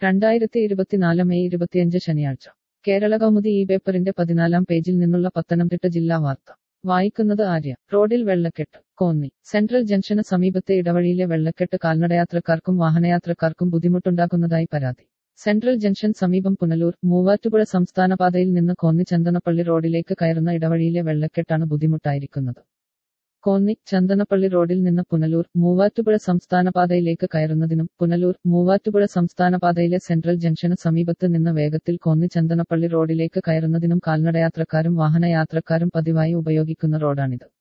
May 25 ശനിയാഴ്ച കേരള കൗമുദി ഈ പേപ്പറിന്റെ 14 പേജിൽ നിന്നുള്ള പത്തനംതിട്ട ജില്ലാ വാർത്ത വായിക്കുന്നത് ആര്യ. റോഡിൽ വെള്ളക്കെട്ട്. കോന്നി. സെൻട്രൽ ജംഗ്ഷന് സമീപത്തെ ഇടവഴിയിലെ വെള്ളക്കെട്ട് കാൽനടയാത്രക്കാർക്കും വാഹനയാത്രക്കാർക്കും ബുദ്ധിമുട്ടുണ്ടാക്കുന്നതായി പരാതി. സെൻട്രൽ ജംഗ്ഷൻ സമീപം പുനലൂർ മൂവാറ്റുപുഴ സംസ്ഥാനപാതയിൽ നിന്ന് കോന്നി ചന്ദനപ്പള്ളി റോഡിലേക്ക് കയറുന്ന ഇടവഴിയിലെ വെള്ളക്കെട്ടാണ് ബുദ്ധിമുട്ടായിരിക്കുന്നത്. കോന്നി ചന്ദനപ്പള്ളി റോഡിൽ നിന്ന് പുനലൂർ മൂവാറ്റുപുഴ സംസ്ഥാനപാതയിലേക്ക് കയറുന്നതിനും പുനലൂർ മൂവാറ്റുപുഴ സംസ്ഥാനപാതയിലെ സെൻട്രൽ ജംഗ്ഷന് സമീപത്ത് നിന്ന് വേഗത്തിൽ കോന്നി ചന്ദനപ്പള്ളി റോഡിലേക്ക് കയറുന്നതിനും കാൽനടയാത്രക്കാരും വാഹനയാത്രക്കാരും പതിവായി ഉപയോഗിക്കുന്ന റോഡാണിത്.